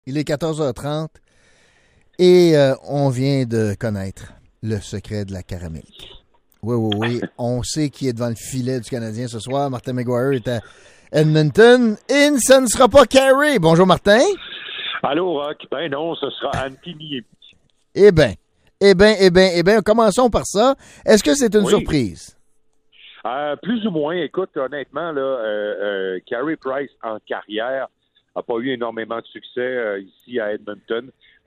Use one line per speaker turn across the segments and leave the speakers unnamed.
Il est 14h30 et on vient de connaître le secret de la caramelique. Oui. On sait qui est devant le filet du Canadien ce soir. Martin McGuire est à Edmonton et ça ne sera pas Carey. Bonjour Martin.
Allô Rock. Ben non, ce sera Antti Niemi.
Eh bien, commençons par ça. Est-ce que c'est une surprise?
Plus ou moins. Écoute, honnêtement, là, Carey Price en carrière n'a pas eu énormément de succès ici à Edmonton.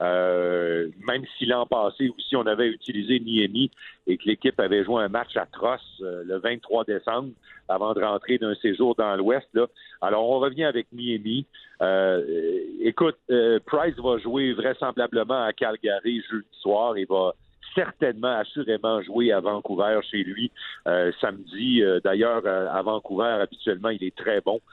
Même si l'an passé aussi on avait utilisé Niemi et que l'équipe avait joué un match atroce le 23 décembre avant de rentrer d'un séjour dans l'Ouest. Là. Alors on revient avec Niemi. Écoute, Price va jouer vraisemblablement à Calgary jeudi soir et va certainement, assurément jouer à Vancouver chez lui samedi. D'ailleurs, à Vancouver, habituellement, il est très bon.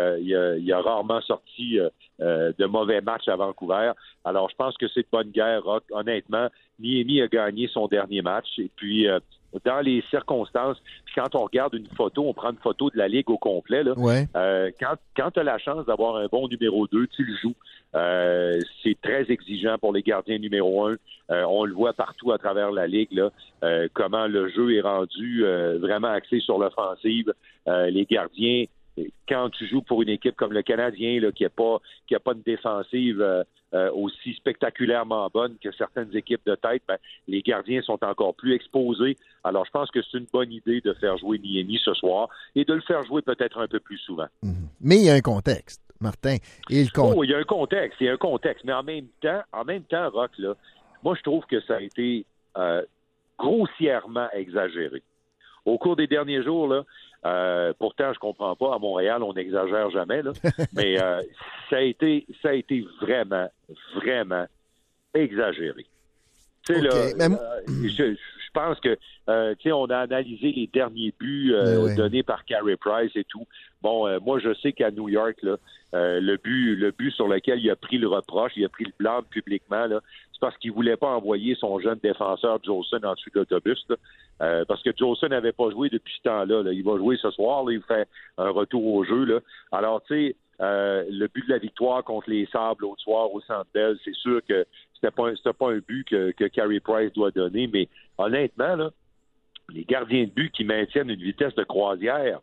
Il a rarement sorti de mauvais matchs à Vancouver. Alors, je pense que c'est de bonne guerre, Rock. Honnêtement, Niemi a gagné son dernier match. Et puis, dans les circonstances, puis quand on regarde une photo, on prend une photo de la Ligue au complet. Là,
ouais.
Quand tu as la chance d'avoir un bon numéro 2, tu le joues. C'est très exigeant pour les gardiens numéro 1. On le voit partout à travers la Ligue, là, comment le jeu est rendu vraiment axé sur l'offensive. Les gardiens, quand tu joues pour une équipe comme le Canadien, là, qui a pas une défensive aussi spectaculairement bonne que certaines équipes de tête, ben, les gardiens sont encore plus exposés. Alors, je pense que c'est une bonne idée de faire jouer Niemi ce soir et de le faire jouer peut-être un peu plus souvent.
Mais il y a un contexte, Martin. Il
y a un contexte. Mais en même temps, Rock, là, moi, je trouve que ça a été grossièrement exagéré. Au cours des derniers jours, là, pourtant, je comprends pas. À Montréal, on n'exagère jamais, là. Mais ça a été vraiment, vraiment exagéré. Tu sais,
okay.
là, je pense que, tu sais, on a analysé les derniers buts donnés par Carey Price et tout. Bon, moi, je sais qu'à New York, là, le but sur lequel il a pris le reproche, il a pris le blâme publiquement, là, c'est parce qu'il voulait pas envoyer son jeune défenseur Jolson en dessous de l'autobus, là, parce que Jolson n'avait pas joué depuis ce temps-là. Là. Il va jouer ce soir, là, il fait un retour au jeu. Là. Alors, tu sais, le but de la victoire contre les Sables l'autre soir au Centre Bell, c'est sûr que c'était pas un but que Carey Price doit donner, mais honnêtement, là, les gardiens de but qui maintiennent une vitesse de croisière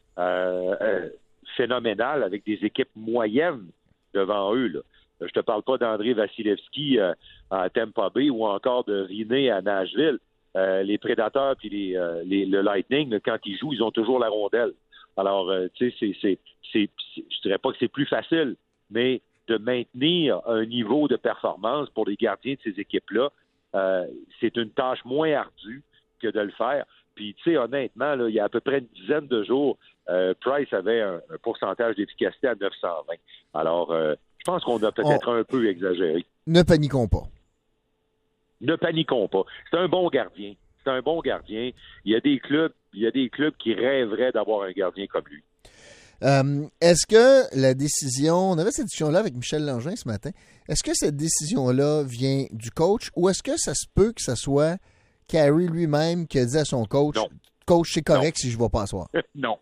phénoménale avec des équipes moyennes devant eux, là. Je te parle pas d'André Vasilevski à Tampa Bay ou encore de Rinné à Nashville. Les Prédateurs puis le Lightning, là, quand ils jouent, ils ont toujours la rondelle. Alors, tu sais, je dirais pas que c'est plus facile, mais de maintenir un niveau de performance pour les gardiens de ces équipes-là, c'est une tâche moins ardue que de le faire. Puis, tu sais, honnêtement, là, il y a à peu près une dizaine de jours, Price avait un pourcentage d'efficacité à 920. Alors, je pense qu'on a peut-être un peu exagéré.
Ne paniquons pas.
Ne paniquons pas. C'est un bon gardien. Il y a des clubs qui rêveraient d'avoir un gardien comme lui.
Est-ce que la décision, on avait cette discussion-là avec Michel Langin ce matin, est-ce que cette décision-là vient du coach ou est-ce que ça se peut que ce soit Carey lui-même qui a dit à son coach,
non.
Coach, c'est correct si je ne vais pas à soir?
Non.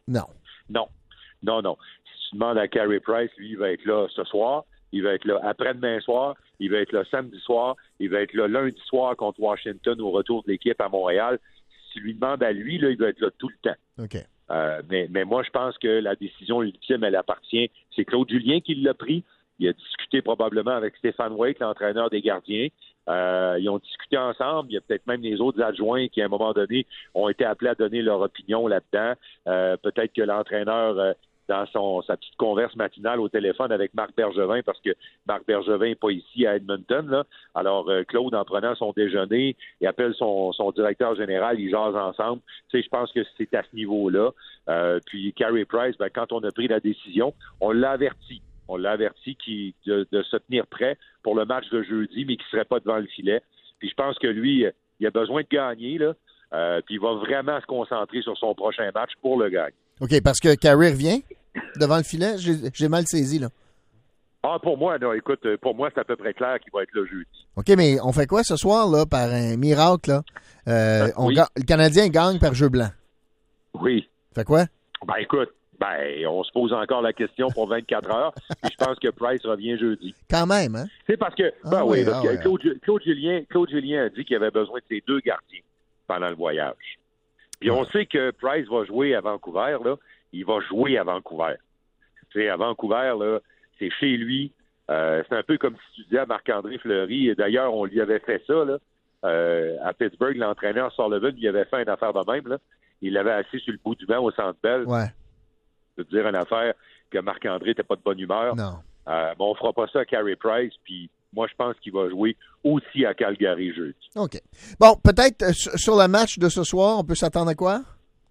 Si tu demandes à Carey Price, lui, il va être là ce soir, il va être là après-demain soir, il va être là samedi soir, il va être là lundi soir contre Washington au retour de l'équipe à Montréal. Si tu lui demandes à lui, là, il va être là tout le temps.
OK.
Mais moi, je pense que la décision ultime, elle appartient. C'est Claude Julien qui l'a pris. Il a discuté probablement avec Stéphane Waite, l'entraîneur des gardiens. Ils ont discuté ensemble. Il y a peut-être même les autres adjoints qui, à un moment donné, ont été appelés à donner leur opinion là-dedans. Peut-être que l'entraîneur, dans sa petite converse matinale au téléphone avec Marc Bergevin, parce que Marc Bergevin n'est pas ici à Edmonton, là. Alors, Claude, en prenant son déjeuner, il appelle son directeur général, ils jasent ensemble. Tu sais, je pense que c'est à ce niveau-là. Puis Carey Price, ben, quand on a pris la décision, on l'a averti. On l'a averti de se tenir prêt pour le match de jeudi, mais qu'il ne serait pas devant le filet. Puis je pense que lui, il a besoin de gagner, là. Puis il va vraiment se concentrer sur son prochain match pour le gagner.
OK, parce que Carey revient devant le filet. J'ai mal saisi, là.
Pour moi, non, écoute, pour moi, c'est à peu près clair qu'il va être là jeudi.
OK, mais on fait quoi ce soir, là, par un miracle, là? Oui. Le Canadien gagne par jeu blanc.
Oui.
Fait quoi?
Ben écoute, Ben, on se pose encore la question pour 24 heures. Puis je pense que Price revient jeudi.
Quand même, hein?
C'est parce que, Claude Julien a dit qu'il avait besoin de ses 2 gardiens pendant le voyage. Puis on sait que Price va jouer à Vancouver, là. Il va jouer à Vancouver. Tu sais, à Vancouver, là, c'est chez lui. C'est un peu comme si tu disais à Marc-André Fleury. Et d'ailleurs, on lui avait fait ça, là. À Pittsburgh, l'entraîneur Sullivan, il avait fait une affaire de même, là. Il l'avait assis sur le bout du banc au Centre Bell.
Ouais.
De dire une affaire que Marc-André n'était pas de bonne humeur.
Non.
Bon, on fera pas ça à Carey Price, puis moi, je pense qu'il va jouer aussi à Calgary jeudi.
OK. Bon, peut-être sur le match de ce soir, on peut s'attendre à quoi?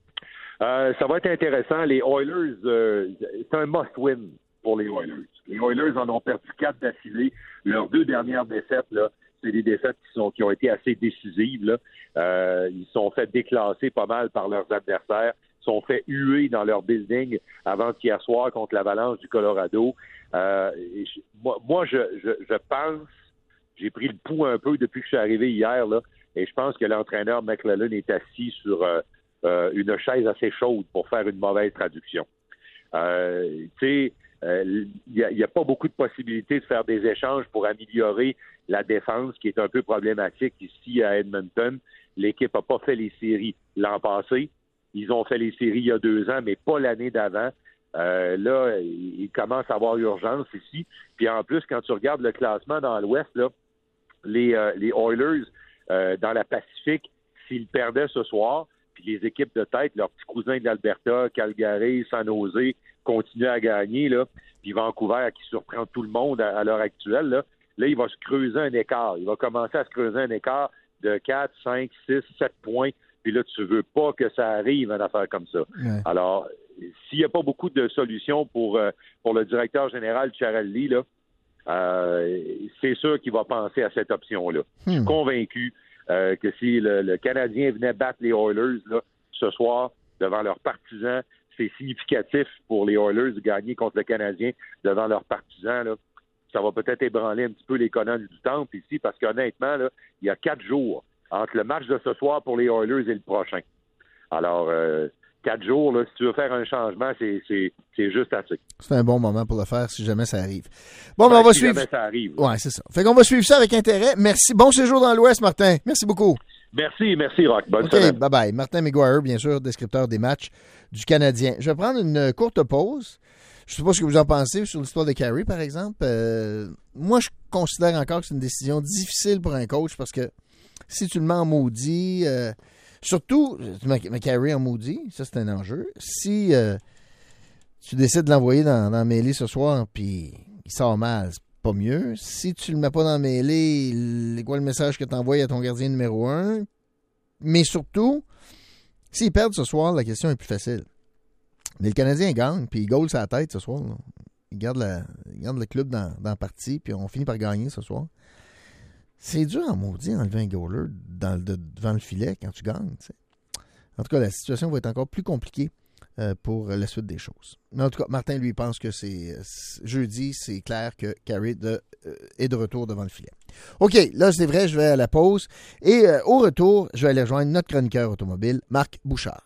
Ça va être intéressant. Les Oilers, c'est un must-win pour les Oilers. Les Oilers en ont perdu 4 d'affilée. Leurs 2 dernières défaites, là, c'est des défaites qui ont été assez décisives, là. Ils sont fait déclasser pas mal par leurs adversaires. Ils sont fait huer dans leur building avant-hier soir contre l'Avalanche du Colorado. Moi, je pense, j'ai pris le pouls un peu depuis que je suis arrivé hier, là, et je pense que l'entraîneur McLellan est assis sur une chaise assez chaude pour faire une mauvaise traduction. Tu sais, il n'y a pas beaucoup de possibilités de faire des échanges pour améliorer la défense, qui est un peu problématique ici à Edmonton. L'équipe n'a pas fait les séries l'an passé. Ils ont fait les séries il y a 2 ans, mais pas l'année d'avant. Là, il commence à avoir urgence ici. Puis en plus, quand tu regardes le classement dans l'Ouest, là, les Oilers dans la Pacifique, s'ils perdaient ce soir, puis les équipes de tête, leurs petits cousins de l'Alberta, Calgary, San Jose, continuent à gagner, là, puis Vancouver qui surprend tout le monde à l'heure actuelle, là, il va se creuser un écart. Il va commencer à se creuser un écart de 4, 5, 6, 7 points. Puis là, tu veux pas que ça arrive, une affaire comme ça. Ouais. Alors, s'il n'y a pas beaucoup de solutions pour le directeur général Chiarelli, là, c'est sûr qu'il va penser à cette option-là. Je suis convaincu que si le Canadien venait battre les Oilers là, ce soir devant leurs partisans, c'est significatif pour les Oilers de gagner contre le Canadien devant leurs partisans. Là. Ça va peut-être ébranler un petit peu les colonnes du temple ici, parce qu'honnêtement, là, il y a 4 jours entre le match de ce soir pour les Oilers et le prochain. Alors, 4 jours, là, si tu veux faire un changement, c'est juste assez.
C'est un bon moment pour le faire si jamais ça arrive. Bon, ben, on va suivre.
Si jamais ça arrive.
Ouais, c'est ça. Fait qu'on va suivre ça avec intérêt. Merci. Bon séjour dans l'Ouest, Martin. Merci beaucoup.
Merci, Rock. Bonne semaine.
Bye-bye. Martin McGuire, bien sûr, descripteur des matchs du Canadien. Je vais prendre une courte pause. Je ne sais pas ce que vous en pensez sur l'histoire de Carey, par exemple. Moi, je considère encore que c'est une décision difficile pour un coach parce que si tu le mets en maudit, surtout, tu mets Carey en maudit, ça c'est un enjeu. Si tu décides de l'envoyer dans la mêlée ce soir puis il sort mal, c'est pas mieux. Si tu le mets pas dans la mêlée, c'est quoi le message que tu envoies à ton gardien numéro 1? Mais surtout, s'ils perdent ce soir, la question est plus facile. Mais le Canadien gagne, puis il goal sur la tête ce soir. Là. Il garde le club dans la partie, puis on finit par gagner ce soir. C'est dur en maudit enlever un goaler devant le filet quand tu gagnes. T'sais. En tout cas, la situation va être encore plus compliquée pour la suite des choses. Mais en tout cas, Martin, lui, pense que c'est jeudi, c'est clair que Carey est de retour devant le filet. OK, là, c'est vrai, je vais à la pause. Et au retour, je vais aller rejoindre notre chroniqueur automobile, Marc Bouchard.